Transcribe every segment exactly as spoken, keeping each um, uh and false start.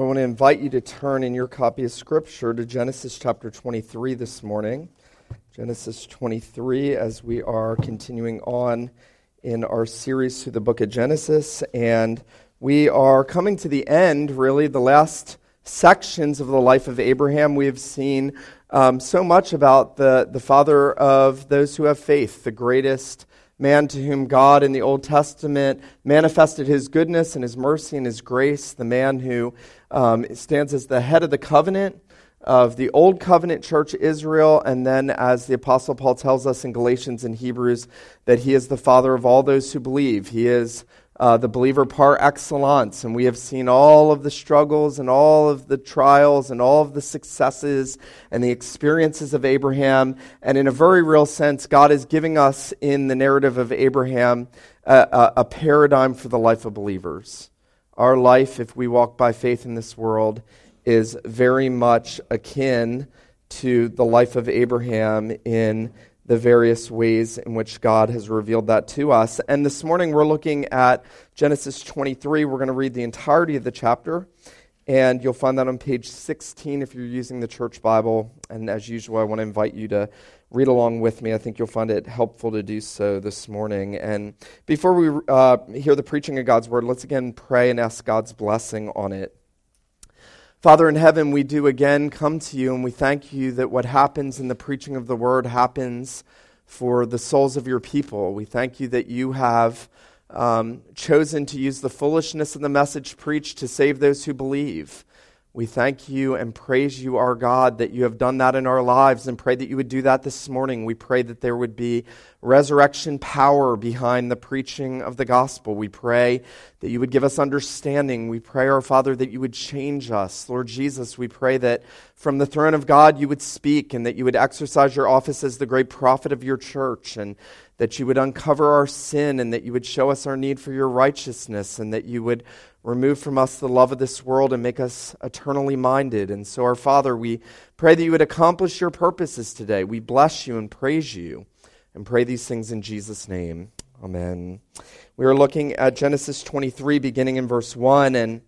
I want to invite you to turn in your copy of Scripture to Genesis chapter twenty-three this morning. Genesis twenty-three, as we are continuing on in our series through the book of Genesis. And we are coming to the end, really, the last sections of the life of Abraham. We have seen um, so much about the, the father of those who have faith, the greatest man to whom God in the Old Testament manifested his goodness and his mercy and his grace, the man who um, stands as the head of the covenant of the Old Covenant Church Israel, and then as the Apostle Paul tells us in Galatians and Hebrews, that he is the father of all those who believe. He is Uh, the believer par excellence, and we have seen all of the struggles and all of the trials and all of the successes and the experiences of Abraham, and in a very real sense, God is giving us in the narrative of Abraham a, a, a paradigm for the life of believers. Our life, if we walk by faith in this world, is very much akin to the life of Abraham in the various ways in which God has revealed that to us. And this morning we're looking at Genesis twenty-three. We're going to read the entirety of the chapter, and you'll find that on page sixteen if you're using the church Bible. And as usual, I want to invite you to read along with me. I think you'll find it helpful to do so this morning. And before we uh, hear the preaching of God's word, let's again pray and ask God's blessing on it. Father in heaven, we do again come to you, and we thank you that what happens in the preaching of the word happens for the souls of your people. We thank you that you have um, chosen to use the foolishness of the message preached to save those who believe. We thank you and praise you, our God, that you have done that in our lives, and pray that you would do that this morning. We pray that there would be resurrection power behind the preaching of the gospel. We pray that you would give us understanding. We pray, our Father, that you would change us. Lord Jesus, we pray that from the throne of God you would speak, and that you would exercise your office as the great prophet of your church, and that you would uncover our sin, and that you would show us our need for your righteousness, and that you would remove from us the love of this world and make us eternally minded. And so, our Father, we pray that you would accomplish your purposes today. We bless you and praise you and pray these things in Jesus' name. Amen. We are looking at Genesis twenty-three, beginning in verse one. And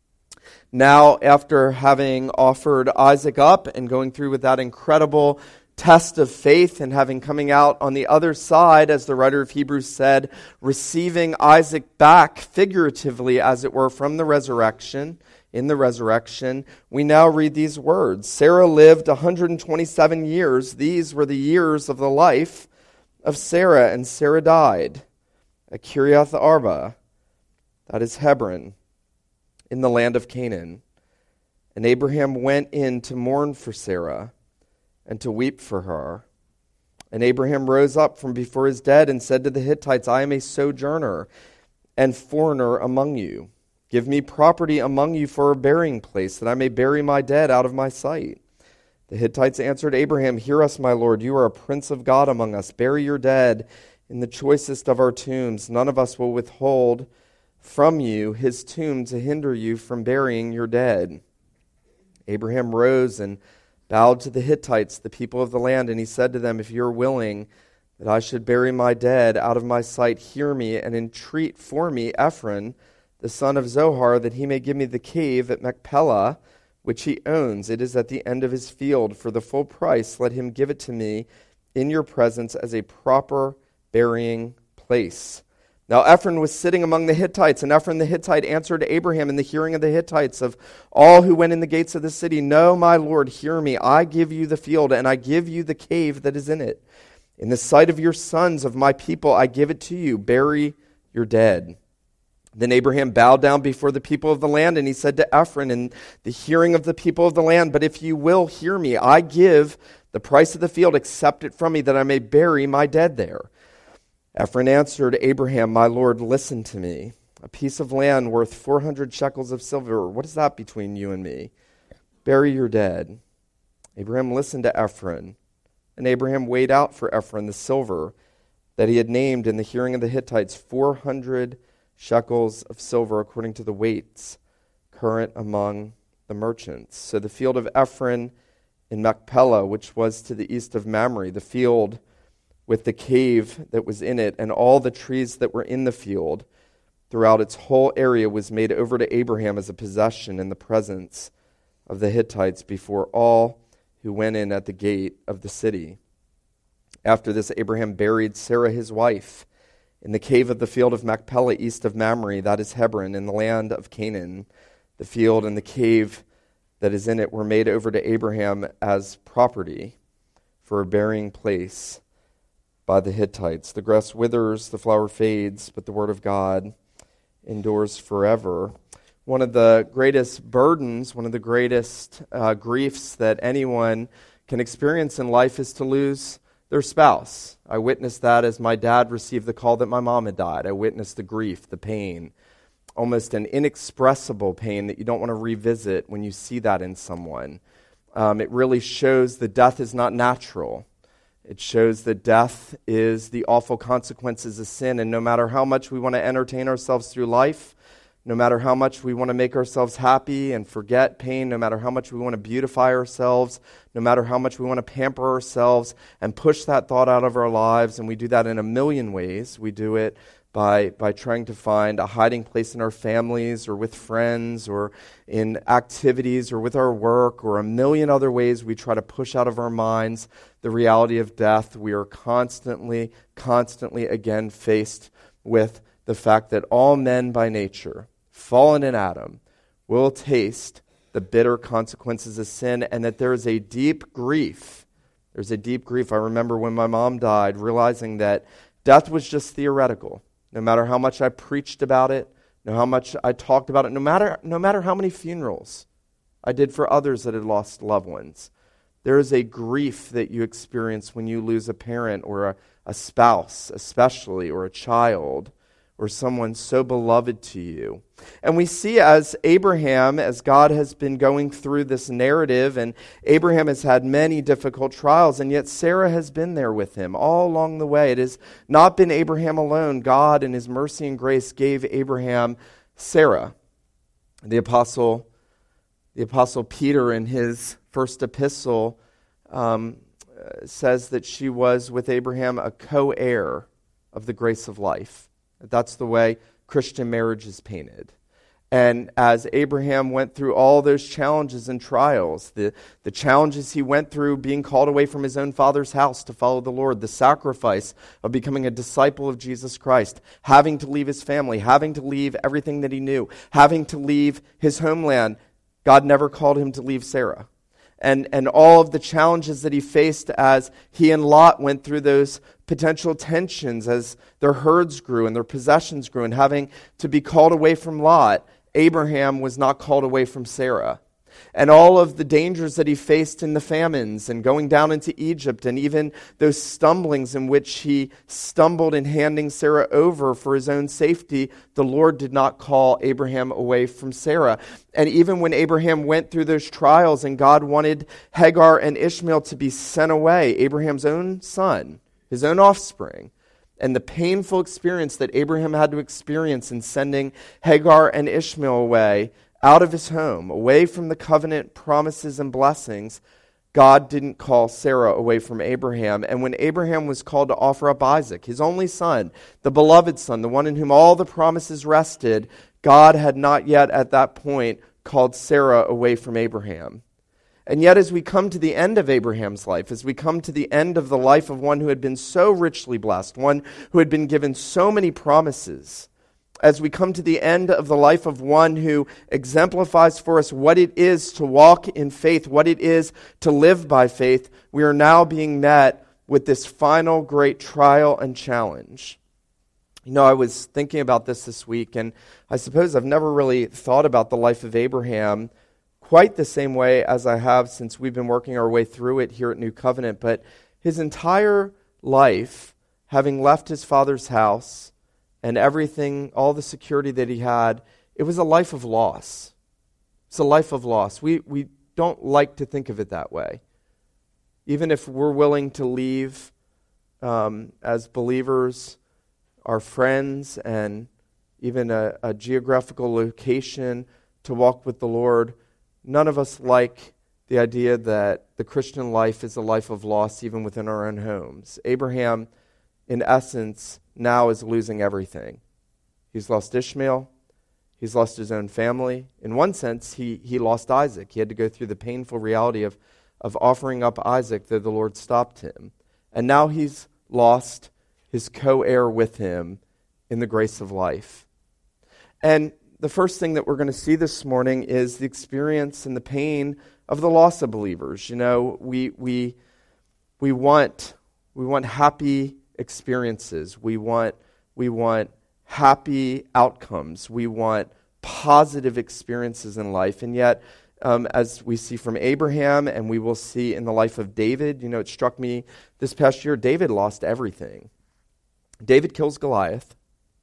now, after having offered Isaac up and going through with that incredible test of faith, and having coming out on the other side, as the writer of Hebrews said, receiving Isaac back figuratively, as it were, from the resurrection, in the resurrection, we now read these words. Sarah lived one hundred twenty-seven years. These were the years of the life of Sarah, and Sarah died at Kiriath Arba, that is Hebron, in the land of Canaan. And Abraham went in to mourn for Sarah and to weep for her. And Abraham rose up from before his dead and said to the Hittites, I am a sojourner and foreigner among you. Give me property among you for a burying place, that I may bury my dead out of my sight. The Hittites answered Abraham, Hear us, my lord, you are a prince of God among us. Bury your dead in the choicest of our tombs. None of us will withhold from you his tomb to hinder you from burying your dead. Abraham rose and bowed to the Hittites, the people of the land, and he said to them, If you are willing that I should bury my dead out of my sight, hear me and entreat for me Ephron, the son of Zohar, that he may give me the cave at Machpelah, which he owns. It is at the end of his field. For the full price, let him give it to me in your presence as a proper burying place. Now Ephron was sitting among the Hittites, and Ephron the Hittite answered Abraham in the hearing of the Hittites of all who went in the gates of the city, No, my lord, hear me. I give you the field, and I give you the cave that is in it. In the sight of your sons, of my people, I give it to you. Bury your dead. Then Abraham bowed down before the people of the land, and he said to Ephron in the hearing of the people of the land, But if you will hear me, I give the price of the field, accept it from me, that I may bury my dead there. Ephron answered Abraham, My lord, listen to me. A piece of land worth four hundred shekels of silver. What is that between you and me? Bury your dead. Abraham listened to Ephron, and Abraham weighed out for Ephron the silver that he had named in the hearing of the Hittites, four hundred shekels of silver, according to the weights current among the merchants. So the field of Ephron in Machpelah, which was to the east of Mamre, the field with the cave that was in it, and all the trees that were in the field, throughout its whole area was made over to Abraham as a possession in the presence of the Hittites before all who went in at the gate of the city. After this, Abraham buried Sarah his wife in the cave of the field of Machpelah east of Mamre, that is Hebron, in the land of Canaan. The field and the cave that is in it were made over to Abraham as property for a burying place by the Hittites. The grass withers, the flower fades, but the word of God endures forever. One of the greatest burdens, one of the greatest uh, griefs that anyone can experience in life is to lose their spouse. I witnessed that as my dad received the call that my mom had died. I witnessed the grief, the pain, almost an inexpressible pain that you don't want to revisit when you see that in someone. Um, it really shows that death is not natural. It shows that death is the awful consequences of sin, and no matter how much we want to entertain ourselves through life, no matter how much we want to make ourselves happy and forget pain, no matter how much we want to beautify ourselves, no matter how much we want to pamper ourselves and push that thought out of our lives, and we do that in a million ways. We do it by by trying to find a hiding place in our families or with friends or in activities or with our work or a million other ways we try to push out of our minds the reality of death. We are constantly, constantly again faced with the fact that all men by nature, fallen in Adam, will taste the bitter consequences of sin, and that there is a deep grief. There's a deep grief. I remember when my mom died, realizing that death was just theoretical. No matter how much I preached about it, no how much I talked about it, no matter no matter how many funerals I did for others that had lost loved ones, there is a grief that you experience when you lose a parent or a, a spouse, especially, or a child, or someone so beloved to you. And we see as Abraham, as God has been going through this narrative, and Abraham has had many difficult trials, and yet Sarah has been there with him all along the way. It has not been Abraham alone. God, in his mercy and grace, gave Abraham Sarah. The apostle, the apostle Peter, in his first epistle, um, says that she was with Abraham a co-heir of the grace of life. That's the way Christian marriage is painted. And as Abraham went through all those challenges and trials, the, the challenges he went through being called away from his own father's house to follow the Lord, the sacrifice of becoming a disciple of Jesus Christ, having to leave his family, having to leave everything that he knew, having to leave his homeland, God never called him to leave Sarah. And, and all of the challenges that he faced as he and Lot went through those potential tensions as their herds grew and their possessions grew, and having to be called away from Lot, Abraham was not called away from Sarah. And all of the dangers that he faced in the famines and going down into Egypt, and even those stumblings in which he stumbled in handing Sarah over for his own safety, the Lord did not call Abraham away from Sarah. And even when Abraham went through those trials and God wanted Hagar and Ishmael to be sent away, Abraham's own son, his own offspring, and the painful experience that Abraham had to experience in sending Hagar and Ishmael away, out of his home, away from the covenant promises and blessings, God didn't call Sarah away from Abraham. And when Abraham was called to offer up Isaac, his only son, the beloved son, the one in whom all the promises rested, God had not yet at that point called Sarah away from Abraham. And yet as we come to the end of Abraham's life, as we come to the end of the life of one who had been so richly blessed, one who had been given so many promises, as we come to the end of the life of one who exemplifies for us what it is to walk in faith, what it is to live by faith, we are now being met with this final great trial and challenge. You know, I was thinking about this this week, and I suppose I've never really thought about the life of Abraham quite the same way as I have since we've been working our way through it here at New Covenant. But his entire life, having left his father's house, and everything, all the security that he had, it was a life of loss. It's a life of loss. We we don't like to think of it that way. Even if we're willing to leave um, as believers, our friends, and even a, a geographical location to walk with the Lord, none of us like the idea that the Christian life is a life of loss even within our own homes. Abraham, in essence, now is losing everything. He's lost Ishmael. He's lost his own family. In one sense, he, he lost Isaac. He had to go through the painful reality of, of offering up Isaac, though the Lord stopped him. And now he's lost his co-heir with him in the grace of life. And the first thing that we're going to see this morning is the experience and the pain of the loss of believers. You know, we we we want we want happy experiences. We want we want happy outcomes. We want positive experiences in life. And yet, um, as we see from Abraham and we will see in the life of David, you know, it struck me this past year, David lost everything. David kills Goliath.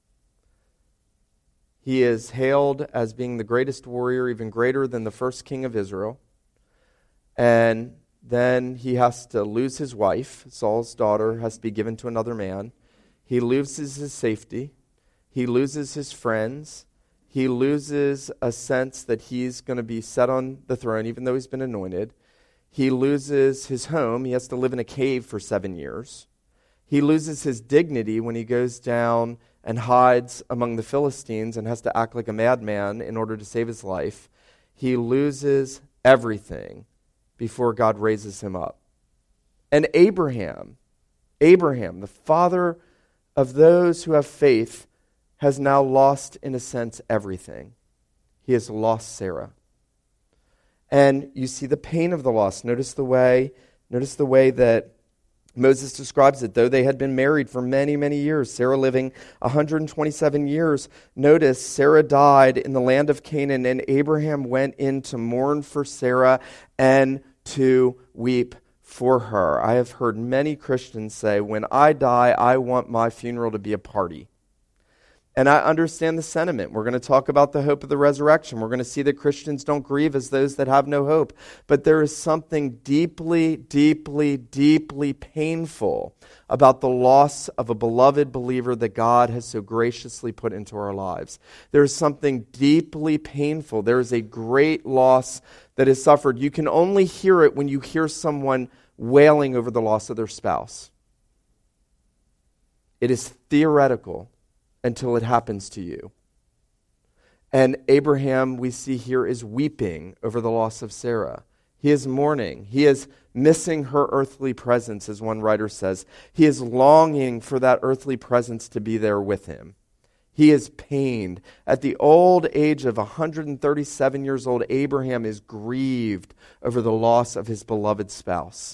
He is hailed as being the greatest warrior, even greater than the first king of Israel. And then he has to lose his wife. Saul's daughter has to be given to another man. He loses his safety. He loses his friends. He loses a sense that he's going to be set on the throne, even though he's been anointed. He loses his home. He has to live in a cave for seven years. He loses his dignity when he goes down and hides among the Philistines and has to act like a madman in order to save his life. He loses everything before God raises him up. And Abraham, Abraham, the father of those who have faith, has now lost, in a sense, everything. He has lost Sarah. And you see the pain of the loss. Notice the way, notice the way that Moses describes it. Though they had been married for many, many years, Sarah living one hundred twenty-seven years. Notice Sarah died in the land of Canaan, and Abraham went in to mourn for Sarah and to weep for her. I have heard many Christians say, when I die, I want my funeral to be a party. And I understand the sentiment. We're going to talk about the hope of the resurrection. We're going to see that Christians don't grieve as those that have no hope. But there is something deeply, deeply, deeply painful about the loss of a beloved believer that God has so graciously put into our lives. There is something deeply painful. There is a great loss that is suffered. You can only hear it when you hear someone wailing over the loss of their spouse. It is theoretical until it happens to you. And Abraham, we see here, is weeping over the loss of Sarah. He is mourning. He is missing her earthly presence, as one writer says. He is longing for that earthly presence to be there with him. He is pained. At the old age of one hundred thirty-seven years old, Abraham is grieved over the loss of his beloved spouse.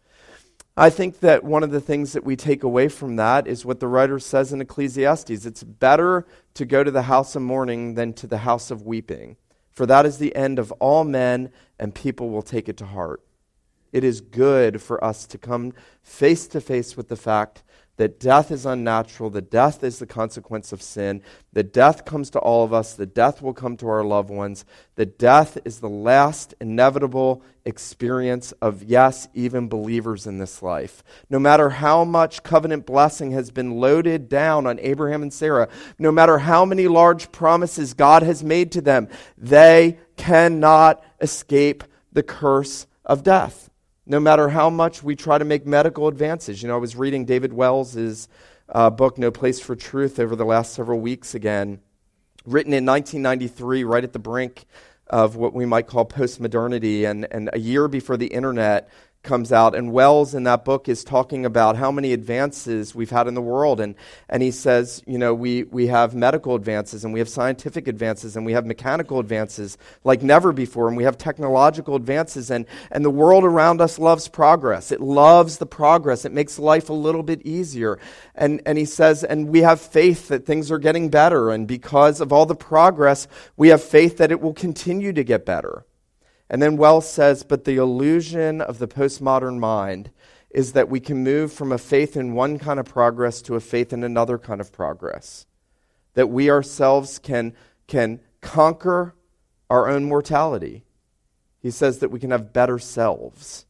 I think that one of the things that we take away from that is what the writer says in Ecclesiastes. It's better to go to the house of mourning than to the house of weeping, for that is the end of all men, and people will take it to heart. It is good for us to come face to face with the fact that death is unnatural, that death is the consequence of sin, that death comes to all of us, that death will come to our loved ones, that death is the last inevitable experience of, yes, even believers in this life. No matter how much covenant blessing has been loaded down on Abraham and Sarah, no matter how many large promises God has made to them, they cannot escape the curse of death. No matter how much we try to make medical advances. You know, I was reading David Wells' uh, book, No Place for Truth, over the last several weeks again, written in nineteen ninety-three, right at the brink of what we might call postmodernity, and, and a year before the internet comes out. And Wells in that book is talking about how many advances we've had in the world. And, and he says, you know, we, we have medical advances, and we have scientific advances, and we have mechanical advances like never before, and we have technological advances. And, and the world around us loves progress. It loves the progress. It makes life a little bit easier. And, and he says, and we have faith that things are getting better. And because of all the progress, we have faith that it will continue to get better. And then Wells says, but the illusion of the postmodern mind is that we can move from a faith in one kind of progress to a faith in another kind of progress. That we ourselves can, can conquer our own mortality. He says that we can have better selves.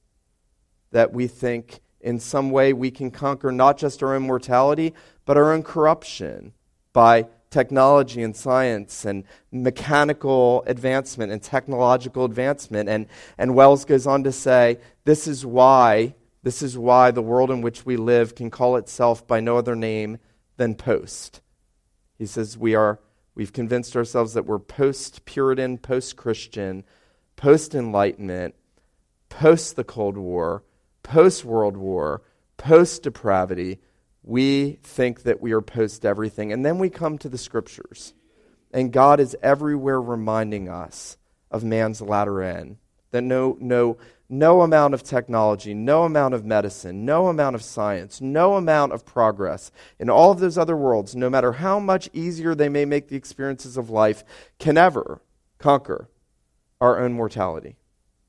That we think in some way we can conquer not just our own mortality, but our own corruption by technology and science and mechanical advancement and technological advancement. And, and Wells goes on to say, this is why, this is why the world in which we live can call itself by no other name than post. He says we are, we've convinced ourselves that we're post-Puritan, post-Christian, post-Enlightenment, post the Cold War, post-World War, post-depravity. We think that we are post everything. And then we come to the Scriptures. And God is everywhere reminding us of man's latter end. That no, no, no amount of technology, no amount of medicine, no amount of science, no amount of progress in all of those other worlds, no matter how much easier they may make the experiences of life, can ever conquer our own mortality.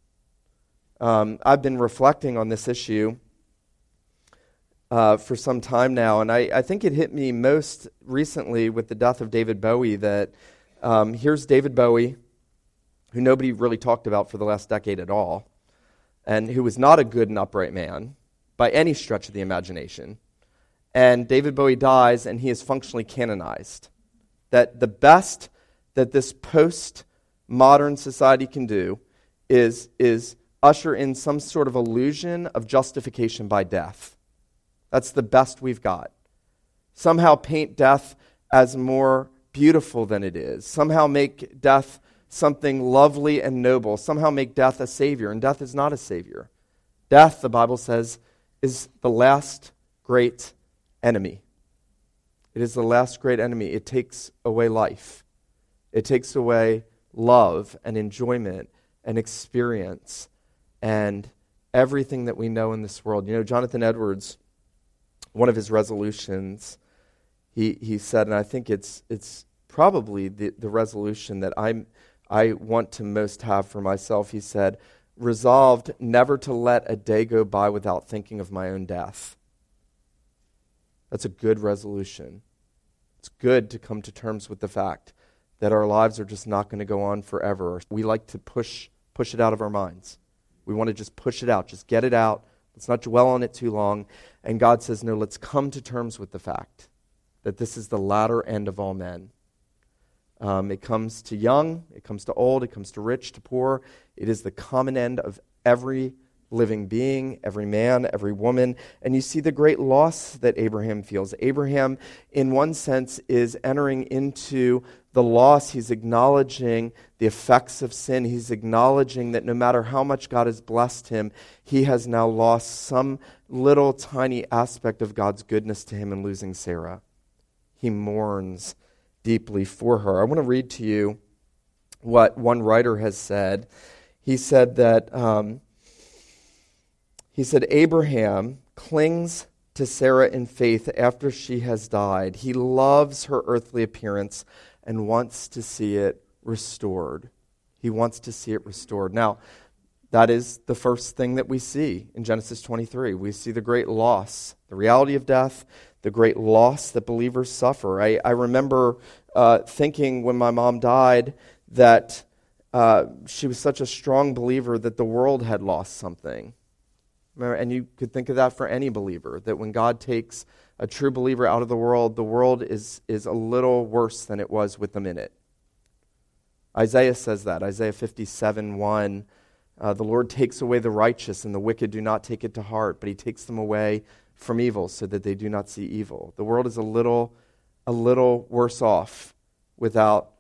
Um, I've been reflecting on this issue uh, for some time now, and I, I think it hit me most recently with the death of David Bowie, that um, here's David Bowie, who nobody really talked about for the last decade at all, and who was not a good and upright man by any stretch of the imagination. And David Bowie dies, and he is functionally canonized. That the best that this post-modern society can do is, is usher in some sort of illusion of justification by death. That's the best we've got. Somehow paint death as more beautiful than it is. Somehow make death something lovely and noble. Somehow make death a savior, and death is not a savior. Death, the Bible says, is the last great enemy. It is the last great enemy. It takes away life. It takes away love and enjoyment and experience and everything that we know in this world. You know, Jonathan Edwards, one of his resolutions, he he said, and I think it's it's probably the, the resolution that I'm I want to most have for myself. He said, resolved never to let a day go by without thinking of my own death. That's a good resolution. It's good to come to terms with the fact that our lives are just not going to go on forever. We like to push push it out of our minds. We want to just push it out, just get it out. Let's not dwell on it too long. And God says, no, let's come to terms with the fact that this is the latter end of all men. Um, it comes to young, it comes to old, it comes to rich, to poor. It is the common end of every living being, every man, every woman. And you see the great loss that Abraham feels. Abraham, in one sense, is entering into the loss. He's acknowledging the effects of sin. He's acknowledging that no matter how much God has blessed him, he has now lost some little tiny aspect of God's goodness to him in losing Sarah. He mourns deeply for her. I want to read to you what one writer has said. He said that um, he said Abraham clings to Sarah in faith after she has died. He loves her earthly appearance and wants to see it restored. He wants to see it restored. Now, that is the first thing that we see in Genesis twenty-three. We see the great loss, the reality of death, the great loss that believers suffer. I, I remember uh, thinking when my mom died that uh, she was such a strong believer that the world had lost something. Remember, and you could think of that for any believer, that when God takes a true believer out of the world, the world is, is a little worse than it was with them in it. Isaiah says that, Isaiah fifty-seven one. Uh, the Lord takes away the righteous, and the wicked do not take it to heart, but he takes them away from evil so that they do not see evil. The world is a little, a little worse off without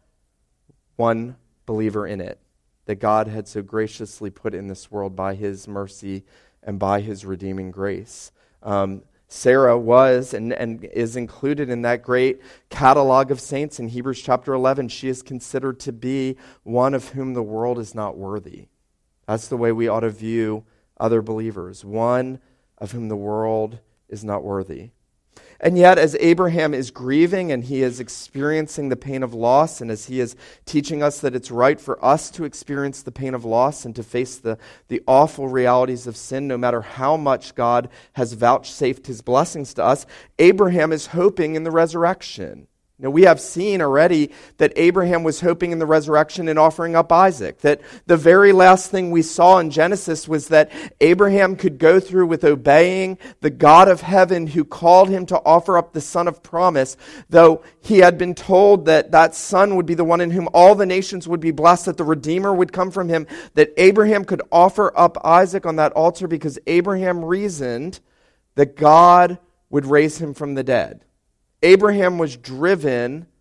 one believer in it that God had so graciously put in this world by his mercy and by his redeeming grace. Um, Sarah was and, and is included in that great catalog of saints in Hebrews chapter eleven. She is considered to be one of whom the world is not worthy. That's the way we ought to view other believers, one of whom the world is not worthy. And yet, as Abraham is grieving and he is experiencing the pain of loss, and as he is teaching us that it's right for us to experience the pain of loss and to face the, the awful realities of sin, no matter how much God has vouchsafed his blessings to us, Abraham is hoping in the resurrection. Now, we have seen already that Abraham was hoping in the resurrection and offering up Isaac. That the very last thing we saw in Genesis was that Abraham could go through with obeying the God of heaven who called him to offer up the son of promise, though he had been told that that son would be the one in whom all the nations would be blessed, that the Redeemer would come from him, that Abraham could offer up Isaac on that altar because Abraham reasoned that God would raise him from the dead. Abraham was driven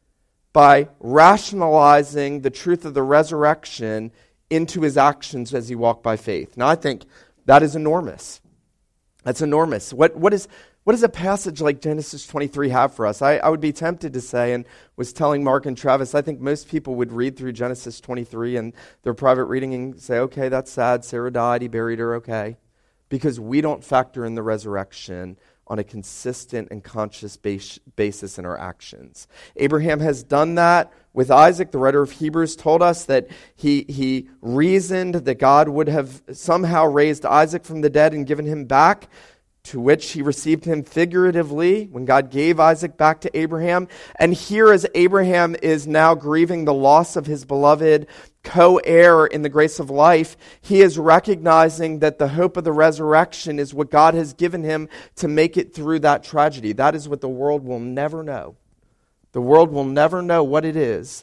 by rationalizing the truth of the resurrection into his actions as he walked by faith. Now, I think that is enormous. That's enormous. What, what, is, what does a passage like Genesis twenty-three have for us? I, I would be tempted to say, and was telling Mark and Travis, I think most people would read through Genesis twenty-three and their private reading and say, okay, that's sad. Sarah died. He buried her. Okay. Because we don't factor in the resurrection on a consistent and conscious base, basis in our actions. Abraham has done that with Isaac. The writer of Hebrews told us that he, he reasoned that God would have somehow raised Isaac from the dead and given him back, to which he received him figuratively when God gave Isaac back to Abraham. And here, as Abraham is now grieving the loss of his beloved co-heir in the grace of life, he is recognizing that the hope of the resurrection is what God has given him to make it through that tragedy. That is what the world will never know. The world will never know what it is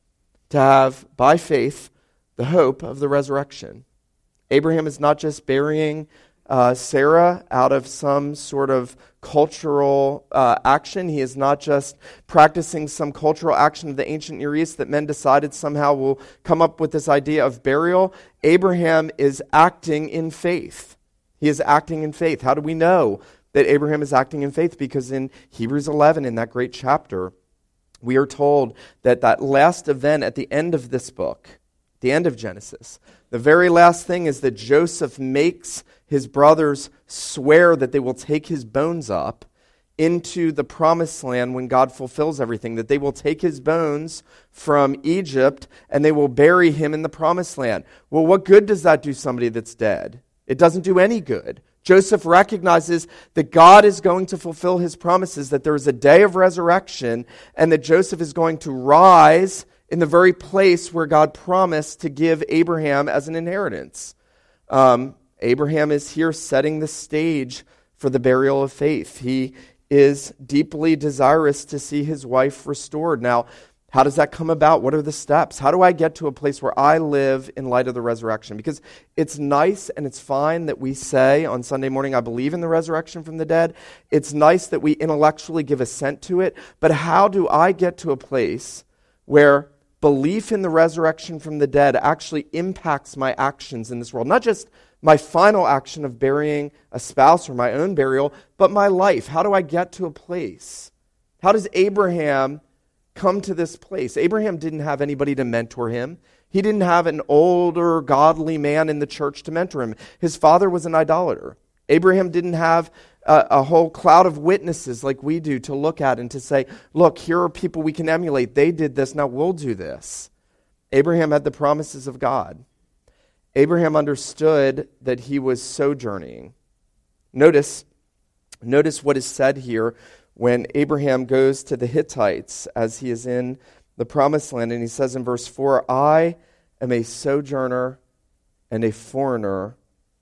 to have, by faith, the hope of the resurrection. Abraham is not just burying Uh, Sarah out of some sort of cultural uh, action. He is not just practicing some cultural action of the ancient Near East that men decided somehow will come up with this idea of burial. Abraham is acting in faith. He is acting in faith. How do we know that Abraham is acting in faith? Because in Hebrews eleven, in that great chapter, we are told that that last event at the end of this book, the end of Genesis, the very last thing is that Joseph makes his brothers swear that they will take his bones up into the promised land when God fulfills everything, that they will take his bones from Egypt and they will bury him in the promised land. Well, what good does that do somebody that's dead? It doesn't do any good. Joseph recognizes that God is going to fulfill his promises, that there is a day of resurrection, and that Joseph is going to rise in the very place where God promised to give Abraham as an inheritance. Um, Abraham is here setting the stage for the burial of faith. He is deeply desirous to see his wife restored. Now, how does that come about? What are the steps? How do I get to a place where I live in light of the resurrection? Because it's nice and it's fine that we say on Sunday morning, I believe in the resurrection from the dead. It's nice that we intellectually give assent to it. But how do I get to a place where belief in the resurrection from the dead actually impacts my actions in this world? Not just my final action of burying a spouse or my own burial, but my life. How do I get to a place? How does Abraham come to this place? Abraham didn't have anybody to mentor him. He didn't have an older, godly man in the church to mentor him. His father was an idolater. Abraham didn't have a, a whole cloud of witnesses like we do to look at and to say, look, here are people we can emulate. They did this, now we'll do this. Abraham had the promises of God. Abraham understood that he was sojourning. Notice, notice what is said here when Abraham goes to the Hittites as he is in the promised land. And he says in verse four, I am a sojourner and a foreigner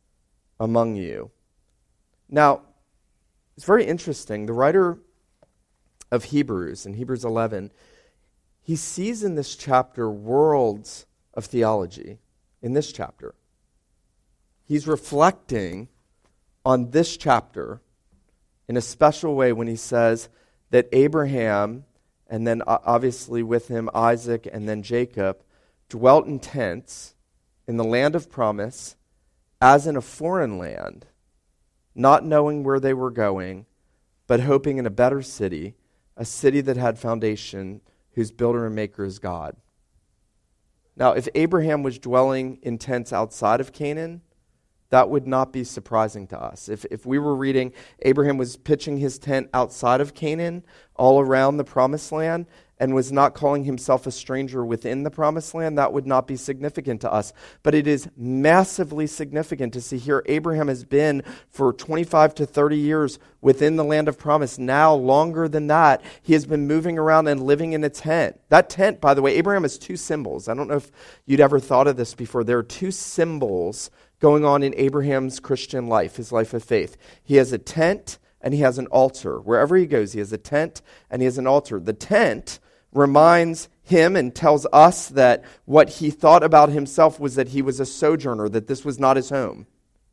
among you. Now, it's very interesting. The writer of Hebrews, in Hebrews eleven, he sees in this chapter worlds of theology. In this chapter, he's reflecting on this chapter in a special way when he says that Abraham, and then obviously with him Isaac and then Jacob, dwelt in tents in the land of promise as in a foreign land, not knowing where they were going, but hoping in a better city, a city that had foundation, whose builder and maker is God. Now, if Abraham was dwelling in tents outside of Canaan, that would not be surprising to us. If if we were reading Abraham was pitching his tent outside of Canaan, all around the promised land, and was not calling himself a stranger within the promised land, that would not be significant to us. But it is massively significant to see here Abraham has been for twenty-five to thirty years within the land of promise. Now, longer than that, he has been moving around and living in a tent. That tent, by the way, Abraham has two symbols. I don't know if you'd ever thought of this before. There are two symbols going on in Abraham's Christian life, his life of faith. He has a tent and he has an altar. Wherever he goes, he has a tent and he has an altar. The tent reminds him and tells us that what he thought about himself was that he was a sojourner, that this was not his home.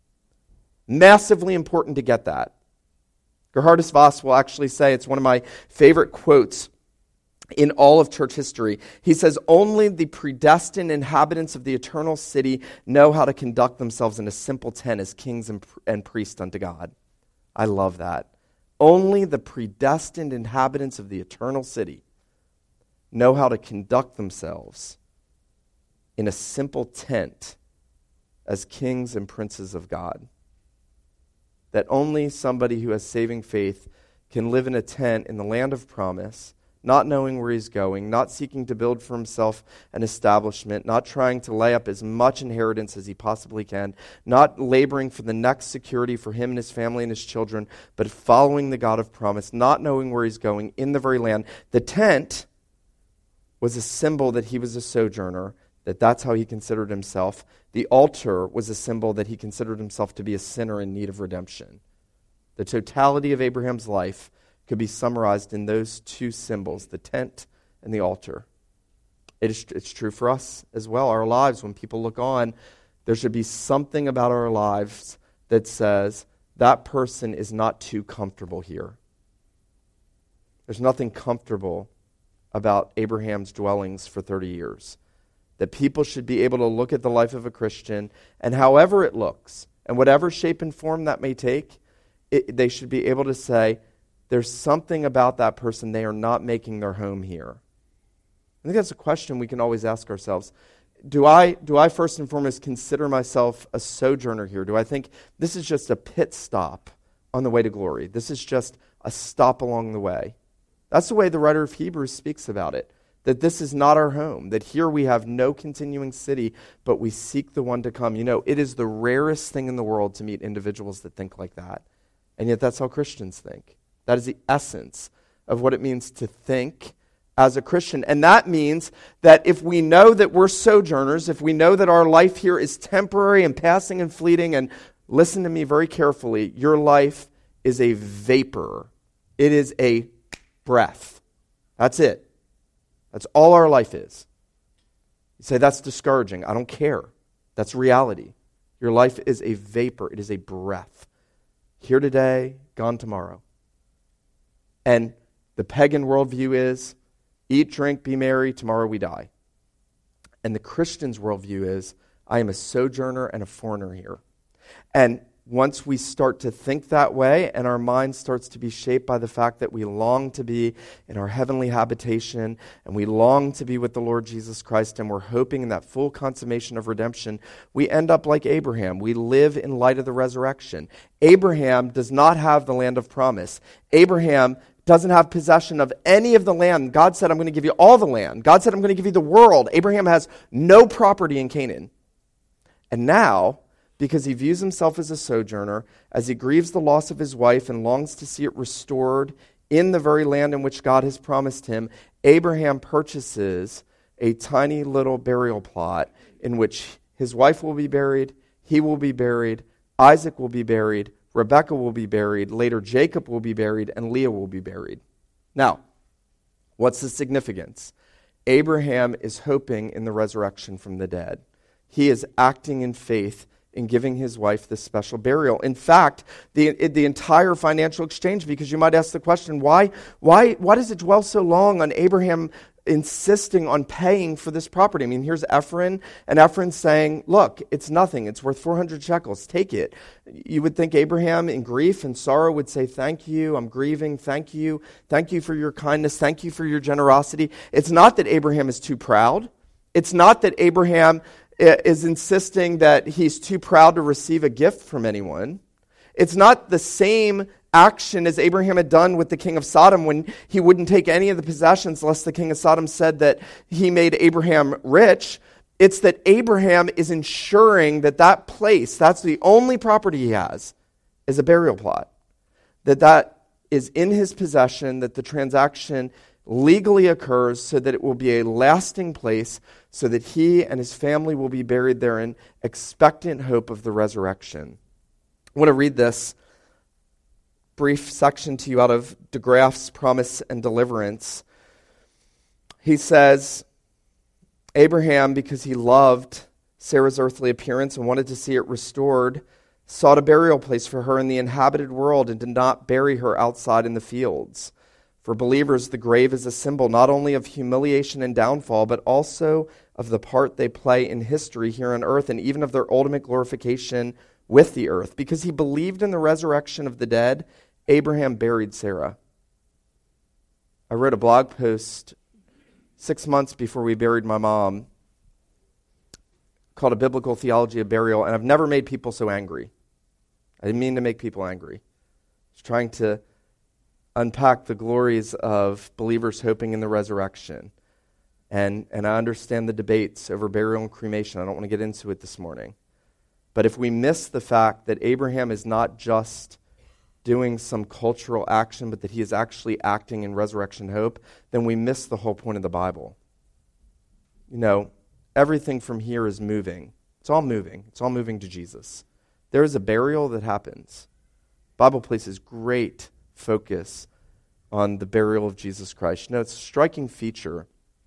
Massively important to get that. Gerhardus Voss will actually say, it's one of my favorite quotes in all of church history. He says only the predestined inhabitants of the eternal city know how to conduct themselves in a simple tent as kings and, and priests unto God. I love that. Only the predestined inhabitants of the eternal city know how to conduct themselves in a simple tent as kings and princes of God. That only somebody who has saving faith can live in a tent in the land of promise, not knowing where he's going, not seeking to build for himself an establishment, not trying to lay up as much inheritance as he possibly can, not laboring for the next security for him and his family and his children, but following the God of promise, not knowing where he's going in the very land. The tent was a symbol that he was a sojourner, that that's how he considered himself. The altar was a symbol that he considered himself to be a sinner in need of redemption. The totality of Abraham's life could be summarized in those two symbols, the tent and the altar. It is, it's true for us as well. Our lives, when people look on, there should be something about our lives that says, that person is not too comfortable here. There's nothing comfortable about Abraham's dwellings for thirty years. That people should be able to look at the life of a Christian, and however it looks, and whatever shape and form that may take, it, they should be able to say, there's something about that person, they are not making their home here. I think that's a question we can always ask ourselves. Do I, do I first and foremost consider myself a sojourner here? Do I think this is just a pit stop on the way to glory? This is just a stop along the way. That's the way the writer of Hebrews speaks about it. That this is not our home, that here we have no continuing city, but we seek the one to come. You know, it is the rarest thing in the world to meet individuals that think like that. And yet that's how Christians think. That is the essence of what it means to think as a Christian. And that means that if we know that we're sojourners, if we know that our life here is temporary and passing and fleeting, and listen to me very carefully, your life is a vapor. It is a breath. That's it. That's all our life is. You say, that's discouraging. I don't care. That's reality. Your life is a vapor. It is a breath. Here today, gone tomorrow. And the pagan worldview is, eat, drink, be merry, tomorrow we die. And the Christian's worldview is, I am a sojourner and a foreigner here. And once we start to think that way and our mind starts to be shaped by the fact that we long to be in our heavenly habitation and we long to be with the Lord Jesus Christ and we're hoping in that full consummation of redemption, we end up like Abraham. We live in light of the resurrection. Abraham does not have the land of promise. Abraham doesn't have possession of any of the land. God said, I'm going to give you all the land. God said, I'm going to give you the world. Abraham has no property in Canaan. And now, because he views himself as a sojourner, as he grieves the loss of his wife and longs to see it restored in the very land in which God has promised him, Abraham purchases a tiny little burial plot in which his wife will be buried, he will be buried, Isaac will be buried, Rebekah will be buried, later Jacob will be buried, and Leah will be buried. Now, what's the significance? Abraham is hoping in the resurrection from the dead. He is acting in faith in giving his wife this special burial. In fact, the the entire financial exchange, because you might ask the question, why, why, why does it dwell so long on Abraham insisting on paying for this property? I mean, here's Ephron, and Ephron's saying, look, it's nothing. It's worth four hundred shekels. Take it. You would think Abraham in grief and sorrow would say, thank you, I'm grieving, thank you, thank you for your kindness, thank you for your generosity. It's not that Abraham is too proud. It's not that Abraham is insisting that he's too proud to receive a gift from anyone. It's not the same action as Abraham had done with the king of Sodom when he wouldn't take any of the possessions lest the king of Sodom said that he made Abraham rich. It's that Abraham is ensuring that that place, that's the only property he has, is a burial plot. That that is in his possession, that the transaction legally occurs so that it will be a lasting place, so that he and his family will be buried there in expectant hope of the resurrection. I want to read this brief section to you out of de Graaf's Promise and Deliverance. He says, Abraham, because he loved Sarah's earthly appearance and wanted to see it restored, sought a burial place for her in the inhabited world and did not bury her outside in the fields. For believers, the grave is a symbol not only of humiliation and downfall, but also of the part they play in history here on earth and even of their ultimate glorification with the earth. Because he believed in the resurrection of the dead, Abraham buried Sarah. I wrote a blog post six months before we buried my mom called A Biblical Theology of Burial, and I've never made people so angry. I didn't mean to make people angry. I was trying to unpack the glories of believers hoping in the resurrection. And, and I understand the debates over burial and cremation. I don't want to get into it this morning. But if we miss the fact that Abraham is not just doing some cultural action, but that he is actually acting in resurrection hope, then we miss the whole point of the Bible. You know, everything from here is moving. It's all moving. It's all moving to Jesus. There is a burial that happens. Bible places great focus on the burial of Jesus Christ. You know, it's a striking feature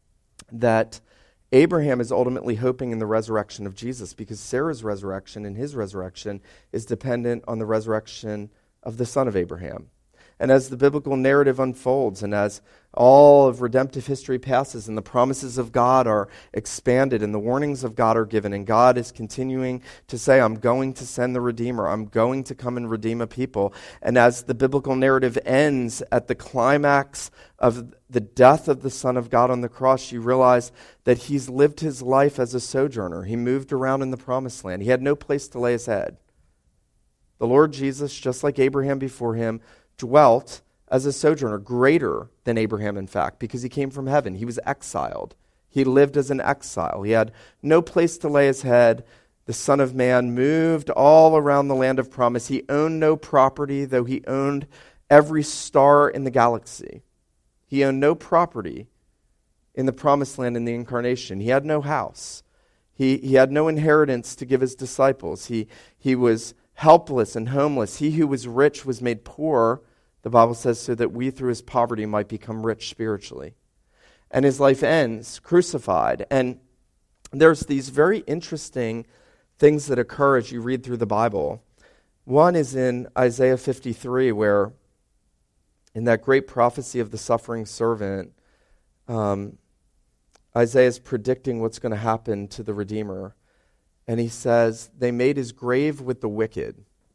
that Abraham is ultimately hoping in the resurrection of Jesus, because Sarah's resurrection and his resurrection is dependent on the resurrection of the son of Abraham. And as the biblical narrative unfolds and as all of redemptive history passes and the promises of God are expanded and the warnings of God are given and God is continuing to say, I'm going to send the Redeemer, I'm going to come and redeem a people. And as the biblical narrative ends at the climax of the death of the Son of God on the cross, you realize that he's lived his life as a sojourner. He moved around in the promised land. He had no place to lay his head. The Lord Jesus, just like Abraham before him, dwelt as a sojourner, greater than Abraham, in fact, because he came from heaven. He was exiled. He lived as an exile. He had no place to lay his head. The Son of Man moved all around the land of promise. He owned no property, though he owned every star in the galaxy. He owned no property in the promised land in the incarnation. He had no house. He, he had no inheritance to give his disciples. He, he was helpless and homeless. He who was rich was made poor, the Bible says, so that we through his poverty might become rich spiritually. And his life ends crucified. And there's these very interesting things that occur as you read through the Bible. One is in Isaiah fifty-three, where in that great prophecy of the suffering servant, um, Isaiah is predicting what's going to happen to the Redeemer. And he says, they made his grave with the wicked.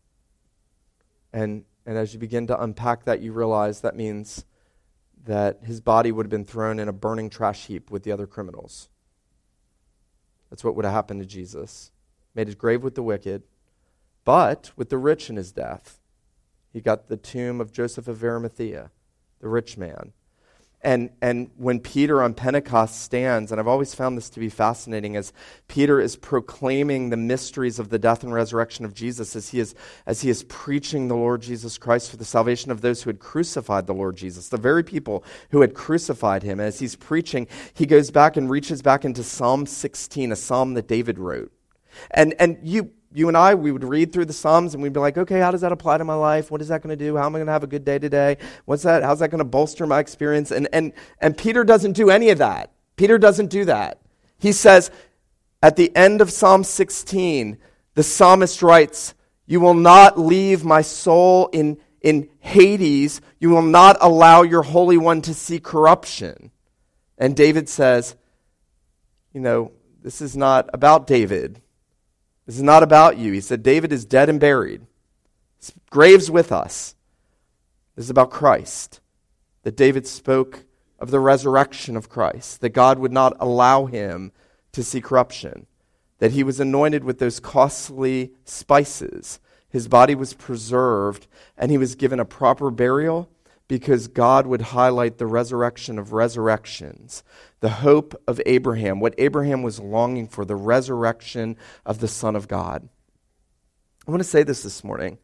And and as you begin to unpack that, you realize that means that his body would have been thrown in a burning trash heap with the other criminals. That's what would have happened to Jesus. Made his grave with the wicked, but with the rich in his death. He got the tomb of Joseph of Arimathea, the rich man. And and when Peter on Pentecost stands, and I've always found this to be fascinating, as Peter is proclaiming the mysteries of the death and resurrection of Jesus, as he is as he is preaching the Lord Jesus Christ for the salvation of those who had crucified the Lord Jesus, the very people who had crucified him. As he's preaching, he goes back and reaches back into Psalm sixteen, a psalm that David wrote. And and you You and I, we would read through the Psalms and we'd be like, okay, how does that apply to my life? What is that going to do? How am I going to have a good day today? What's that? How's that going to bolster my experience? And, and, and Peter doesn't do any of that. Peter doesn't do that. He says, at the end of Psalm sixteen, the psalmist writes, you will not leave my soul in, in Hades. You will not allow your Holy One to see corruption. And David says, you know, this is not about David. This is not about you. He said, David is dead and buried. His grave's with us. This is about Christ. That David spoke of the resurrection of Christ. That God would not allow him to see corruption. That he was anointed with those costly spices. His body was preserved, and he was given a proper burial because God would highlight the resurrection of resurrections, the hope of Abraham, what Abraham was longing for, the resurrection of the Son of God. I want to say this this morning.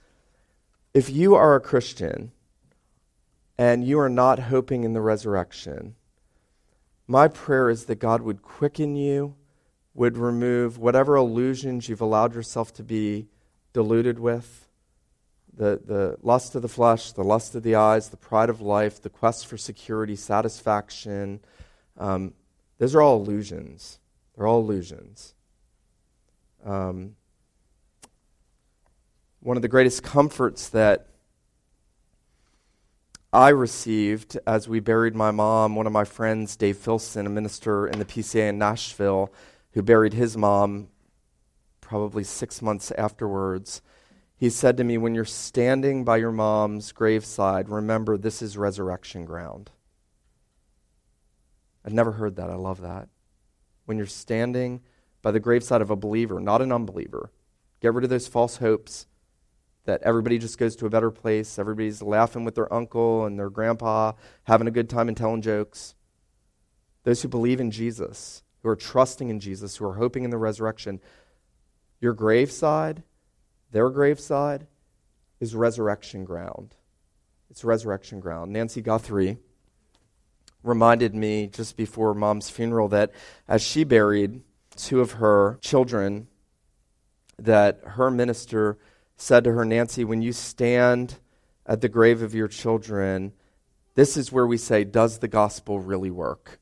If you are a Christian and you are not hoping in the resurrection, my prayer is that God would quicken you, would remove whatever illusions you've allowed yourself to be deluded with, The, the lust of the flesh, the lust of the eyes, the pride of life, the quest for security, satisfaction. Um, those are all illusions. They're all illusions. Um, one of the greatest comforts that I received as we buried my mom. One of my friends, Dave Filson, a minister in the P C A in Nashville, who buried his mom probably six months afterwards, he said to me, when you're standing by your mom's graveside, remember this is resurrection ground. I'd never heard that. I love that. When you're standing by the graveside of a believer, not an unbeliever, get rid of those false hopes that everybody just goes to a better place, everybody's laughing with their uncle and their grandpa, having a good time and telling jokes. Those who believe in Jesus, who are trusting in Jesus, who are hoping in the resurrection, your graveside, their graveside, is resurrection ground. It's resurrection ground. Nancy Guthrie reminded me just before Mom's funeral that as she buried two of her children, that her minister said to her, Nancy, when you stand at the grave of your children, this is where we say, does the gospel really work?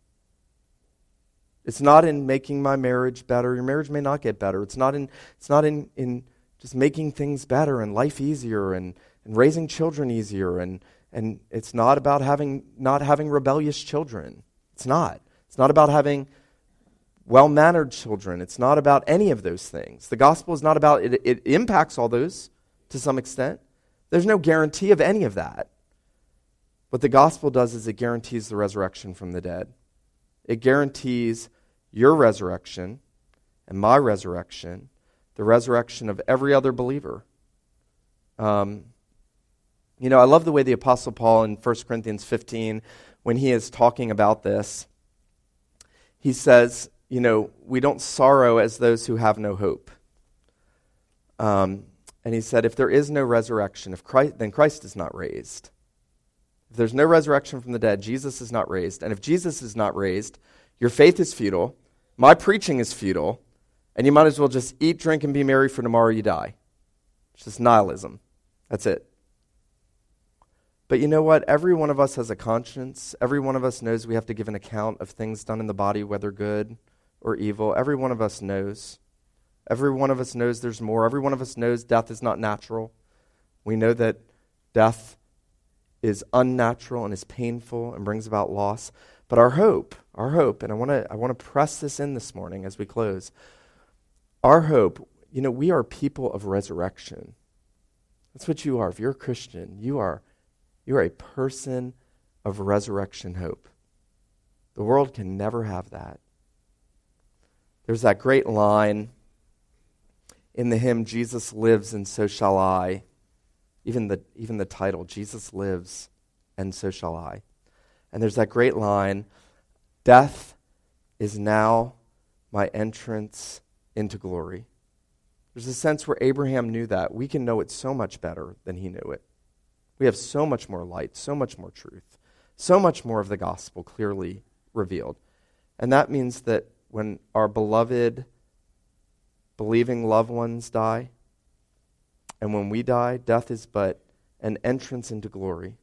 It's not in making my marriage better. Your marriage may not get better. It's not in it's not in, in just making things better and life easier and, and raising children easier. And, and it's not about having not having rebellious children. It's not. It's not about having well-mannered children. It's not about any of those things. The gospel is not about, it, it impacts all those to some extent. There's no guarantee of any of that. What the gospel does is it guarantees the resurrection from the dead. It guarantees your resurrection and my resurrection, the resurrection of every other believer. Um, you know, I love the way the Apostle Paul in First Corinthians fifteen, when he is talking about this, he says, you know, we don't sorrow as those who have no hope. Um, and he said, if there is no resurrection, if Christ, then Christ is not raised. If there's no resurrection from the dead, Jesus is not raised. And if Jesus is not raised, your faith is futile, my preaching is futile, and you might as well just eat, drink, and be merry, for tomorrow you die. It's just nihilism. That's it. But you know what? Every one of us has a conscience. Every one of us knows we have to give an account of things done in the body, whether good or evil. Every one of us knows. Every one of us knows there's more. Every one of us knows death is not natural. We know that death is unnatural and is painful and brings about loss. But our hope, our hope, and I want to I want to press this in this morning as we close. Our hope, you know, we are people of resurrection. That's what you are. If you're a Christian, you are you are a person of resurrection hope. The world can never have that. There's that great line in the hymn, Jesus lives and so shall I. Even the even the title, Jesus lives and so shall I. And there's that great line, death is now my entrance into glory. There's a sense where Abraham knew that. We can know it so much better than he knew it. We have so much more light, so much more truth, so much more of the gospel clearly revealed. And that means that when our beloved, believing loved ones die, and when we die, death is but an entrance into glory.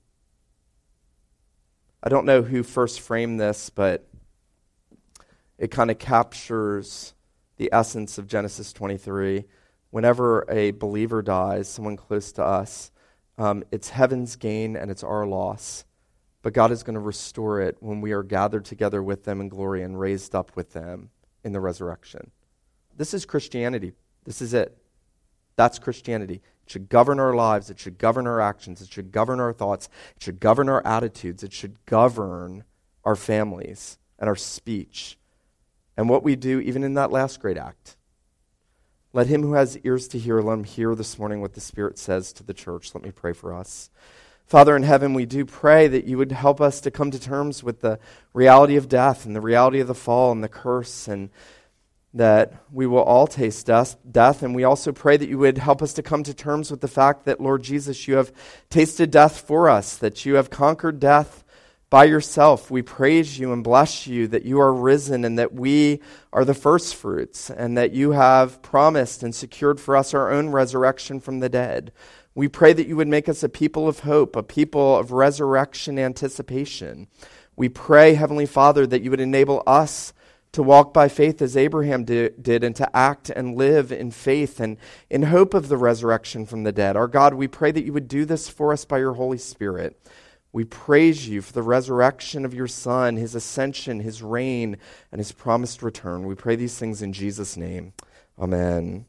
I don't know who first framed this, but it kind of captures the essence of Genesis twenty-three. Whenever a believer dies, someone close to us, um, it's heaven's gain and it's our loss. But God is going to restore it when we are gathered together with them in glory and raised up with them in the resurrection. This is Christianity. This is it. That's Christianity. It should govern our lives. It should govern our actions. It should govern our thoughts. It should govern our attitudes. It should govern our families and our speech and what we do even in that last great act. Let him who has ears to hear, let him hear this morning what the Spirit says to the church. Let me pray for us. Father in heaven, we do pray that you would help us to come to terms with the reality of death and the reality of the fall and the curse, and that we will all taste death, death. And we also pray that you would help us to come to terms with the fact that, Lord Jesus, you have tasted death for us, that you have conquered death by yourself. We praise you and bless you that you are risen and that we are the first fruits and that you have promised and secured for us our own resurrection from the dead. We pray that you would make us a people of hope, a people of resurrection anticipation. We pray, Heavenly Father, that you would enable us to walk by faith as Abraham did, did and to act and live in faith and in hope of the resurrection from the dead. Our God, we pray that you would do this for us by your Holy Spirit. We praise you for the resurrection of your Son, his ascension, his reign, and his promised return. We pray these things in Jesus' name. Amen.